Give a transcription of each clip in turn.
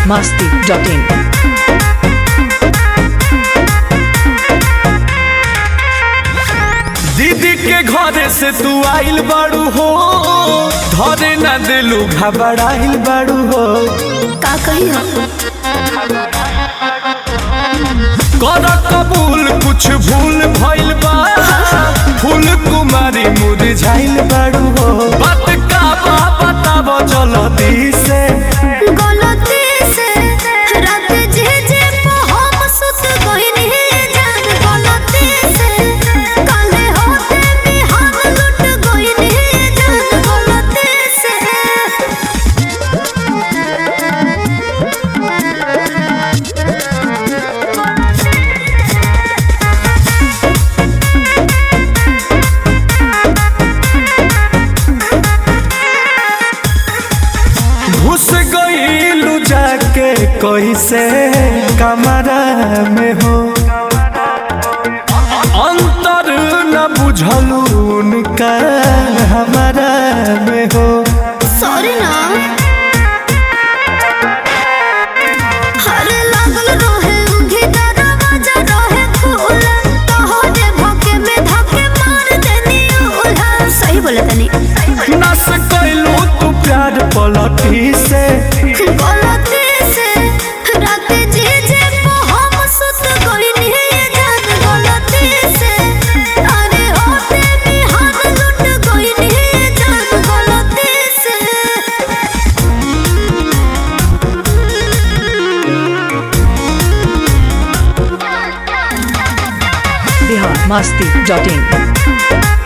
biharmasti.in दीदी के घरे से तू आइल बाड़ू हो, धरे न दिलू घबराइल बाड़ू हो। का कही कर कबूल कुछ भूल भइल बा, फूल कुमारी मुरझाइल बाड़ू हो। बात का बा बताबो जल्दी से, गलती से रात जे जे हम सुत गइनी जान गलती से काले होते बिहान लुट गइनी जान गलती से। घुस गइलू जाके कैसे कमरा में हो, अंतर न बुझलू उनका हमारा में हो। सॉरी ना हर लागल रहे उंगी दरवाजा रहे खुला तोहरे भोके में धके मार देनी उल्हा। सही बोला तनी नस कैलू तू प्यार पलटी से, गलती से रात जे जे हम सुत गइनी जान गलती से अरे होते बिहान लुट गइनी जान गलती से। biharmasti.in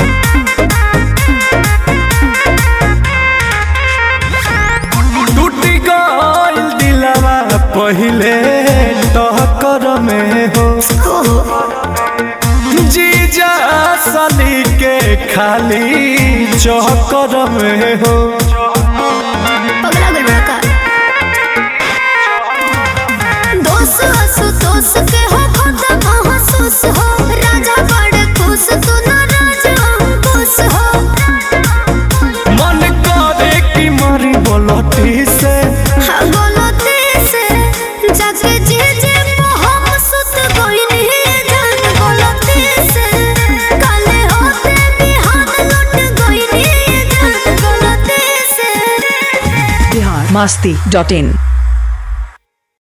टूटी गइल दिलवा पहिले टक्कर में हो। जीजा सली के खाली चक्कर में हो। पगला गइल बड़ा का दोस्त असुतोष के हो खुद महसूस हो राजा बड़े खुश तू ना राजा अंकुश हो। मन करे कि मरी बोलती से, हाँ गलती से जाके जे जे हम सुत गइनी जान गलती से काले होते बिहान लुट गइनी जान गलती से। biharmasti.in